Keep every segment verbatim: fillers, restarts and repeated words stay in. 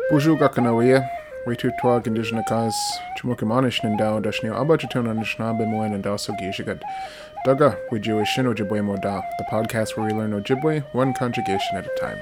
Bonjour Gakanawiya, Ritu Twag Indigenous, Chimokimanish Nindao, Dashnio Abajaton and Shnabe Moen and Daso Gishigat. Daga, we Jewish Ojibwe Moda, the podcast where we learn Ojibwe one conjugation at a time.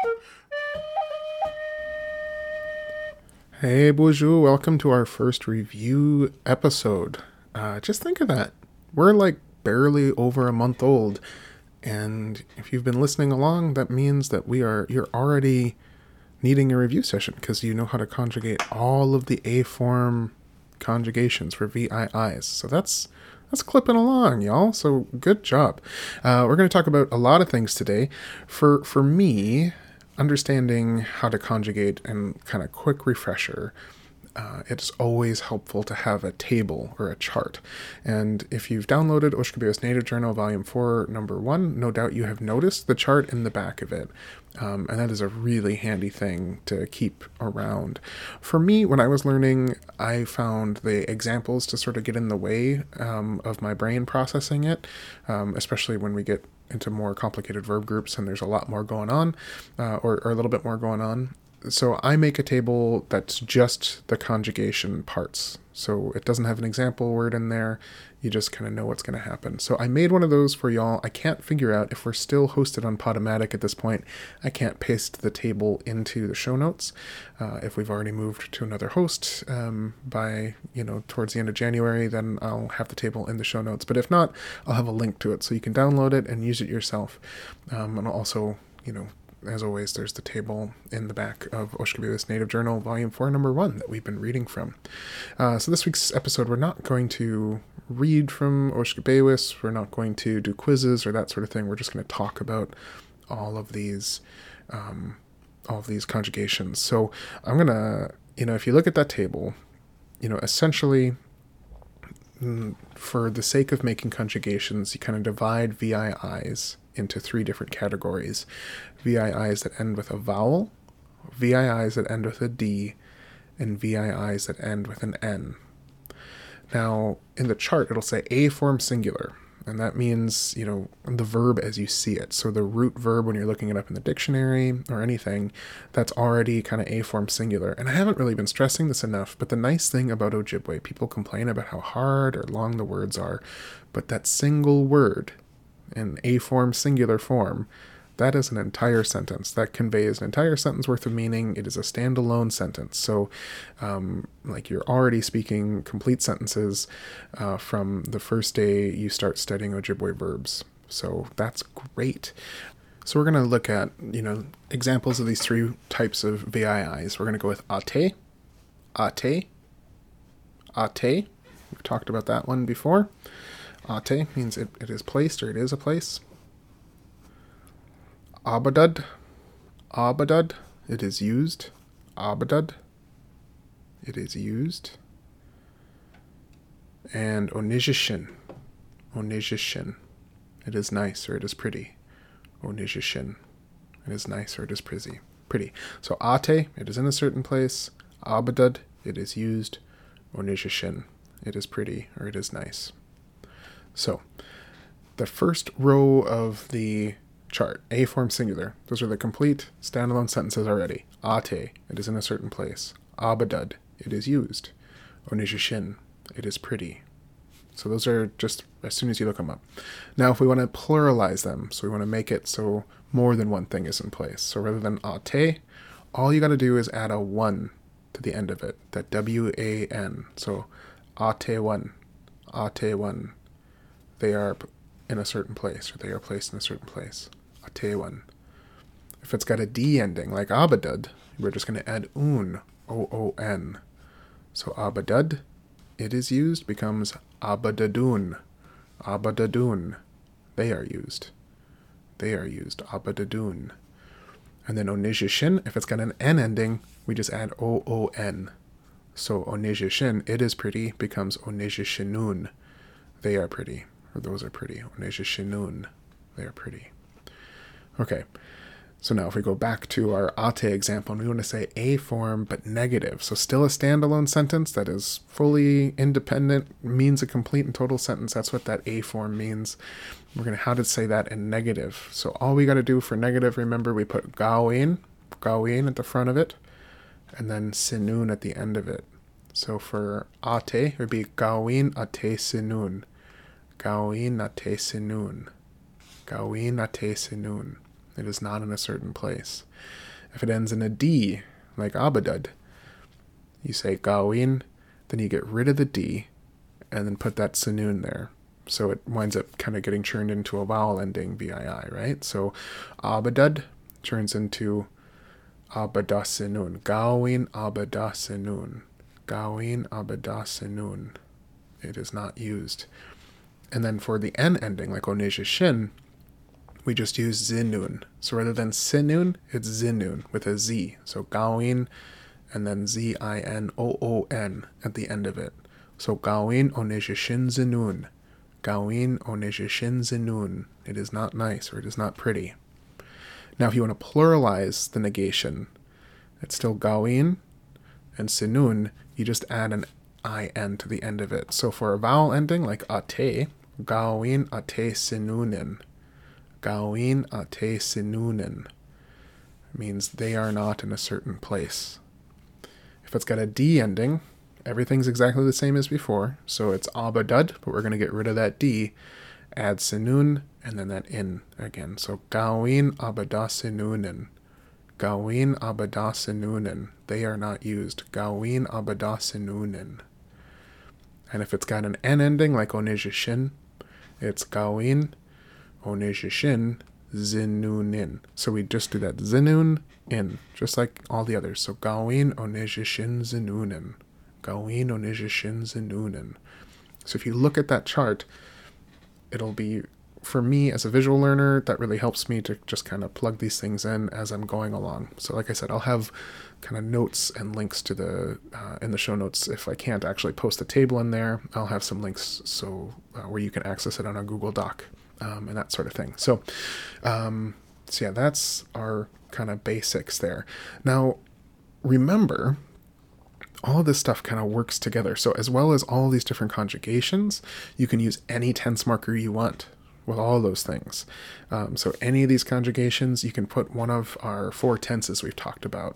Hey, bonjour, welcome to our first review episode. Uh, just think of that. We're like barely over a month old, and if you've been listening along, that means that we are, you're already needing a review session because you know how to conjugate all of the A-form conjugations for V I Is. So that's that's clipping along, y'all. So good job. Uh, we're going to talk about a lot of things today. For for me, understanding how to conjugate and kind of quick refresher, uh, it's always helpful to have a table or a chart. And if you've downloaded Oshkobeo's Native Journal Volume four, Number one, no doubt you have noticed the chart in the back of it. Um, and that is a really handy thing to keep around. For me, when I was learning, I found the examples to sort of get in the way um, of my brain processing it, um, especially when we get into more complicated verb groups and there's a lot more going on, uh, or, or a little bit more going on. So I make a table that's just the conjugation parts. So it doesn't have an example word in there. You just kind of know what's going to happen. So I made one of those for y'all. I can't figure out if we're still hosted on Podomatic at this point. I can't paste the table into the show notes. Uh, if we've already moved to another host um, by, you know, towards the end of January, then I'll have the table in the show notes. But if not, I'll have a link to it so you can download it and use it yourself. Um, and also, you know, as always, there's the table in the back of Oshkobeo's Native Journal, Volume four, Number one, that we've been reading from. Uh, so this week's episode, we're not going to read from Oshkobeo's, we're not going to do quizzes or that sort of thing. We're just going to talk about all of these, um, all of these conjugations. So I'm going to, you know, if you look at that table, you know, essentially, for the sake of making conjugations, you kind of divide V I Is into three different categories. V I Is that end with a vowel, V I Is that end with a D, and V I Is that end with an N. Now, in the chart, it'll say A-form singular, and that means, you know, the verb as you see it. So the root verb, when you're looking it up in the dictionary or anything, that's already kind of A-form singular. And I haven't really been stressing this enough, but the nice thing about Ojibwe, people complain about how hard or long the words are, but that single word in A-form singular form, that is an entire sentence. That conveys an entire sentence worth of meaning. It is a standalone sentence. So, um, like you're already speaking complete sentences uh, from the first day you start studying Ojibwe verbs. So that's great. So we're going to look at, you know, examples of these three types of V I Is. We're going to go with ate, ate, ate. We've talked about that one before. Ate means it, it is placed or it is a place. Abadad, abadad, it is used. Abadad, it is used. And onijishin, onijishin, it is nice or it is pretty. Onijishin, it is nice or it is pretty. Pretty. So ate, it is in a certain place. Abadad, it is used. Onijishin, it is pretty or it is nice. So, the first row of the chart, A-form singular, those are the complete standalone sentences already. Ate, it is in a certain place. Abadad, it is used. Onijishin, it is pretty. So those are just as soon as you look them up. Now, if we want to pluralize them, so we want to make it so more than one thing is in place. So rather than ate, all you got to do is add a one to the end of it, that W A N. So ate one, ate one. They are in a certain place, or they are placed in a certain place. Atewan. If it's got a D ending, like abadad, we're just going to add un, O O N. So abadad, it is used, becomes abadadun, abadadun. They are used. They are used, abadadun. And then onijishin, if it's got an N ending, we just add O O N. So onijishin, it is pretty, becomes onijishinun. They are pretty. Or those are pretty. Onijishinun. They are pretty. Okay. So now if we go back to our ate example, and we want to say A form, but negative. So still a standalone sentence that is fully independent, means a complete and total sentence. That's what that A form means. We're going to how to say that in negative. So all we got to do for negative, remember we put gawin, gawin at the front of it. and then sinun at the end of it. So for ate, it would be gawin ate sinun. Gawin ate sinun. Gawin ate sinun. It is not in a certain place. If it ends in a D, like abadad, you say gawin, then you get rid of the D, and then put that sinun there. So it winds up kind of getting churned into a vowel ending, B I I, right? So abadad turns into abadasinun. Gawin abadasinun. Gawin abadasinun. It is not used. And then for the N ending, like onishishin, we just use zinun. So rather than sinun, it's zinun with a Z. So gawin, and then Z I N O O N at the end of it. So gawin onishishin zinun. Gawin onishishin zinun. It is not nice, or it is not pretty. Now, if you want to pluralize the negation, it's still gawin and sinun. You just add an in to the end of it. So for a vowel ending like ate, gawin ate sinunin. Gawin ate sinunin means they are not in a certain place. If it's got a D ending, everything's exactly the same as before. So it's abadad, but we're going to get rid of that D, add sinun, and then that in again. So gawin abadasinunin. Gawin abadasinunin. They are not used. Gawin abadasinunin. And if it's got an N ending like onishishin, it's gawin onishishin zinunin. So we just do that zinun in, just like all the others. So gawin onishishin zinunin. Gawin onishishin zinunin. So if you look at that chart, it'll be, for me as a visual learner, that really helps me to just kind of plug these things in as I'm going along. So like I said, I'll have kind of notes and links to the, uh, in the show notes. If I can't actually post the table in there, I'll have some links so uh, where you can access it on a Google Doc um, and that sort of thing. So, um, so yeah, that's our kind of basics there. Now, remember, all of this stuff kind of works together. So as well as all these different conjugations, you can use any tense marker you want with all those things. Um, so any of these conjugations, you can put one of our four tenses we've talked about.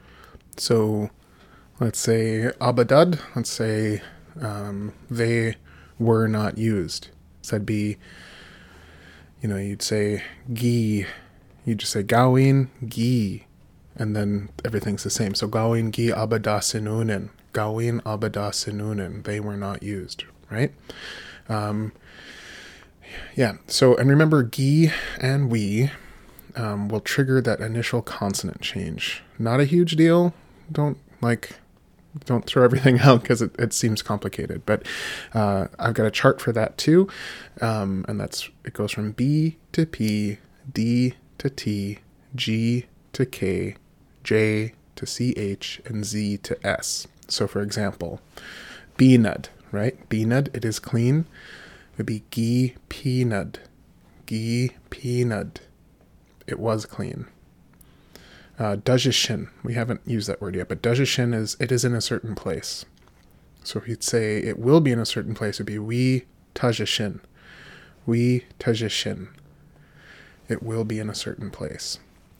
So let's say abadad, let's say um, they were not used. So that'd be, you know, you'd say gi, you'd just say gawin gi, and then everything's the same. So gawin gi abadasinunin, gawin abadasinunin, they were not used, right? Um, yeah, so, and remember, gi and we um, will trigger that initial consonant change. Not a huge deal. Don't, like, don't throw everything out because it, it seems complicated. But uh, I've got a chart for that too. Um, and that's, it goes from B to P, D to T, G to K, J to C H, and Z to S. So for example, binad, right? Binad, it is clean. It would be gi pinad. Gi pinad. It was clean. Uh, dajishin, we haven't used that word yet, but dajishin is, it is in a certain place. So if you'd say it will be in a certain place, it would be we tajishin. We tajishin. It will be in a certain place.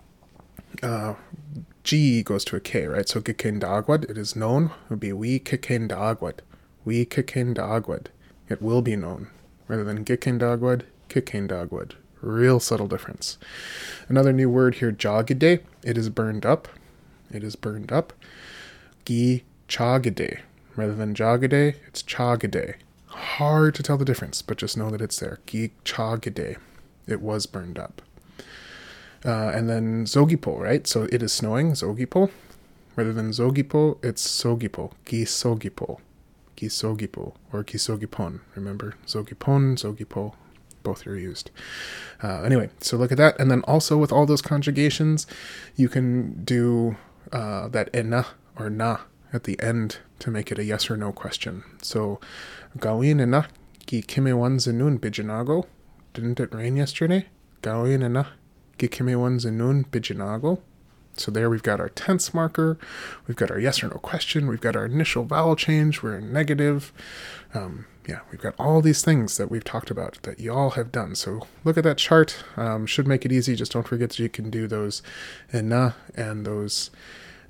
Uh, G goes to a K, right? So kikendagwad, it is known. It would be we kikendagwad. We kikendagwad. It will be known. Rather than gikendagwad, kikendagwad. Real subtle difference. Another new word here, jagide. It is burned up. It is burned up. Gi chagide. Rather than jagide, it's chagide. Hard to tell the difference, but just know that it's there. Gi chagide. It was burned up. Uh, and then zogipo, right? So it is snowing, zogipo. Rather than zogipo, it's sogipo. Gi sogipo. Gi sogipo. Or gi sogipon. Remember, zogipon, zogipo. Both are used. Uh, anyway, so look at that. And then also with all those conjugations, you can do uh, that ena or na at the end to make it a yes or no question. So, gawin ena gi kimewan zinun bijinago. Didn't it rain yesterday? Gawin ena gi kimewan zinun bijinago. So there we've got our tense marker, we've got our yes or no question, we've got our initial vowel change, we're in negative. Um, yeah, we've got all these things that we've talked about that you all have done. So look at that chart, um, should make it easy. Just don't forget that you can do those ena and those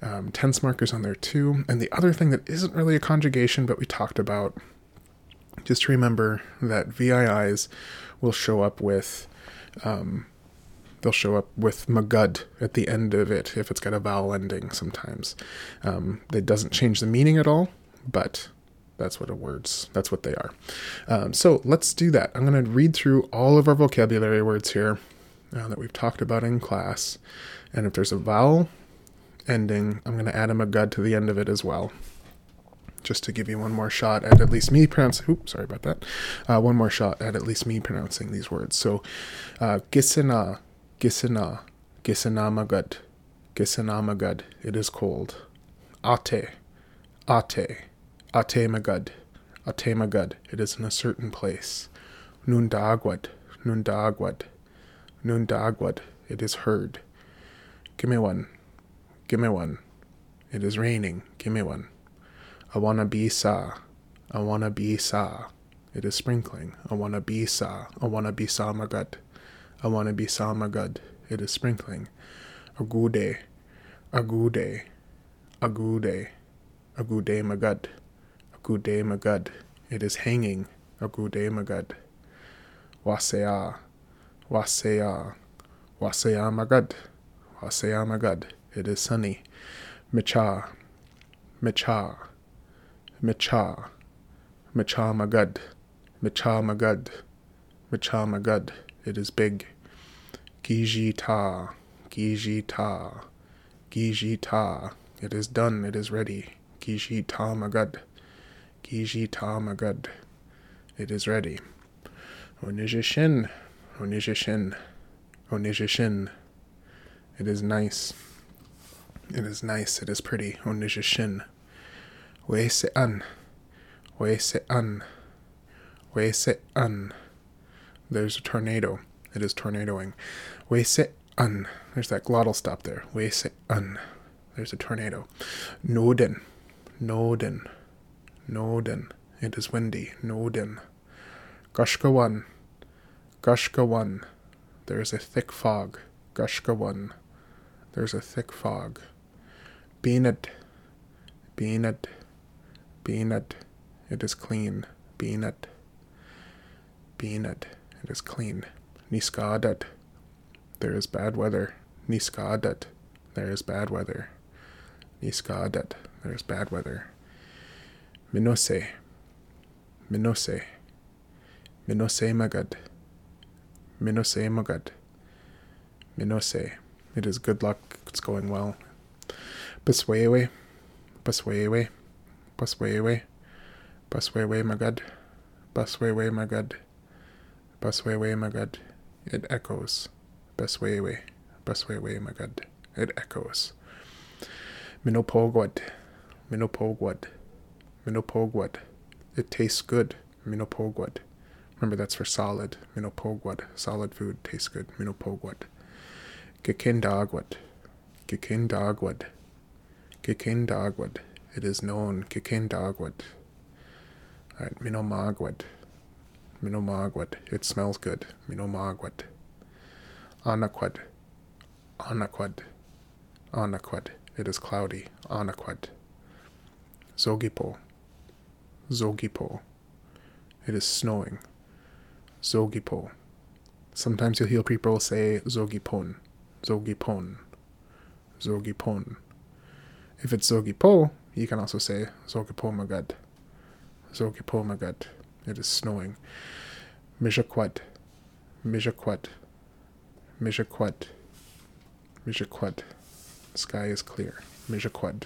Um, tense markers on there too. And the other thing that isn't really a conjugation, but we talked about, just remember that V I Is will show up with, um, they'll show up with magud at the end of it if it's got a vowel ending sometimes. Um, it doesn't change the meaning at all, but that's what a words, that's what they are. Um, so let's do that. I'm going to read through all of our vocabulary words here uh, that we've talked about in class. And if there's a vowel ending, I'm going to add a magud to the end of it as well, just to give you one more shot at at least me pronouncing, oops, sorry about that, uh, one more shot at at least me pronouncing these words. So, uh, gisena, gisena, gisena magud, gisena magud, it is cold. Ate, ate, ate magud, ate magud, it is in a certain place. Nundagwad, nundagwad, nundagwad, it is heard. Give me one. Give me one. It is raining. Give me one. I wanna be sa. I wanna be sa. It is sprinkling. I wanna be sa. I wanna be sa magud. I wanna be sa magud. It is sprinkling. Agude. Agude. Agude. Agude magud. Agude magud. It is hanging. Agude magud. Wasea. Wasea. Wasea magud. Wasea magud. It is sunny. Micha. Micha. Micha. Micha magud. Micha magud. Micha magud. It is big. Giji ta. Giji ta. Giji ta. It is done. It is ready. Giji ta magud. Giji ta magud. It is ready. Onijishin. Onijishin. Onijishin. It is nice. It is nice. It is pretty. Onijishin. Weise-an. Weise-an. Weise-an. There's a tornado. It is tornadoing. Weise-an. There's that glottal stop there. Weise-an. There's a tornado. Noden. Noden. Noden. It is windy. Noden. Gushkawan. Gushkawan. There is a thick fog. Gushkawan. There's a thick fog. Beanad. Beanad. Beanad. It is clean. Beanad. Beanad. It is clean. Niskadat. There is bad weather. Niskadat. There is bad weather. Niskadat. There is bad weather. Minose. Minose. Minose magad. Minose magad. Minose. It is good luck. It's going well. Baswewe. Baswewe. Baswewe. Baswewe magad. Baswewe magad. Baswewe magad. It echoes. Baswewe. Baswewe magad. It echoes. Minopogwad. Minopogwad. Minopogwad. It tastes good. Minopogwad. Remember, that's for solid. Minopogwad. Solid food tastes good. Minopogwad. Gikindagwad. Gikindagwad. Gikindagwad. It is known. Gikindagwad. Alright, Minomagwad. Minomagwad. It smells good. Minomagwad. Anaquad. Anaquad. Anaquad. It is cloudy. Anaquad. Zogipo. Zogipo. It is snowing. Zogipo. Sometimes you'll hear people say Zogipon. Zogipon. Zogipon. If it's Zogipo, you can also say Zogipo magad. Zogipo magad. It is snowing. Mijaquad. Mijaquad. Mijaquad. Mijaquad. Sky is clear. Mijaquad.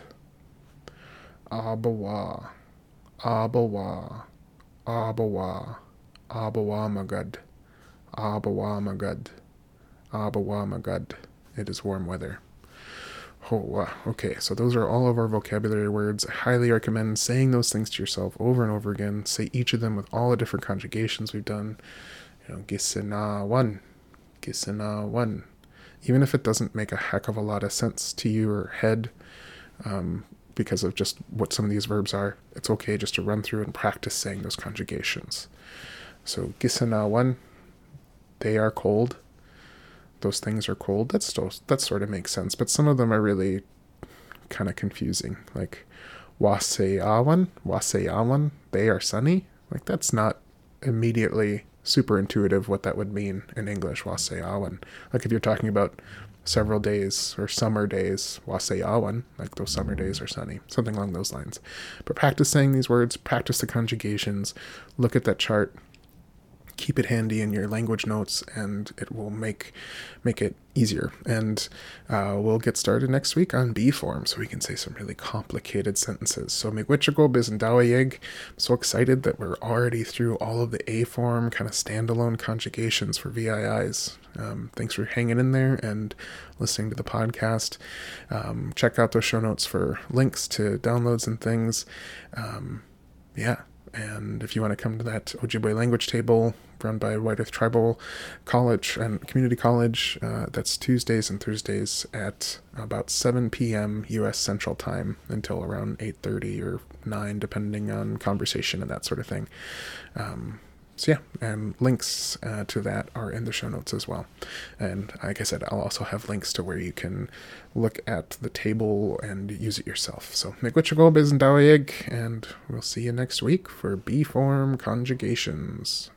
Abawa. Abawa. Abawa. Abawa magad. Abawa magad. Abawa magad. It is warm weather. Oh, wow. Okay, so those are all of our vocabulary words. I highly recommend saying those things to yourself over and over again. Say each of them with all the different conjugations we've done. You know, gisena one. Gisena one. Even if it doesn't make a heck of a lot of sense to you or head, um, because of just what some of these verbs are, it's okay just to run through and practice saying those conjugations. So gisena one, they are cold. Those things are cold. That's still, that sort of makes sense, but some of them are really kind of confusing. Like waseawan, waseawan, they are sunny. Like that's not immediately super intuitive what that would mean in English, waseawan. Like if you're talking about several days or summer days, waseawan, like those summer days are sunny, something along those lines. But practice saying these words, practice the conjugations, look at that chart, keep it handy in your language notes, and it will make make it easier. And uh, we'll get started next week on B form, so we can say some really complicated sentences. So miigwetchagol bisndawayeg. I'm so excited that we're already through all of the A form kind of standalone conjugations for V I Is. Um, thanks for hanging in there and listening to the podcast. Um, check out those show notes for links to downloads and things. Um, yeah. And if you want to come to that Ojibwe language table run by White Earth Tribal College and Community College, uh, that's Tuesdays and Thursdays at about seven p.m. U S Central Time until around eight thirty or nine, depending on conversation and that sort of thing. Um, so yeah, and links uh, to that are in the show notes as well. And like I said, I'll also have links to where you can look at the table and use it yourself. So miigwetchagol bisndawayeg, and we'll see you next week for B form conjugations.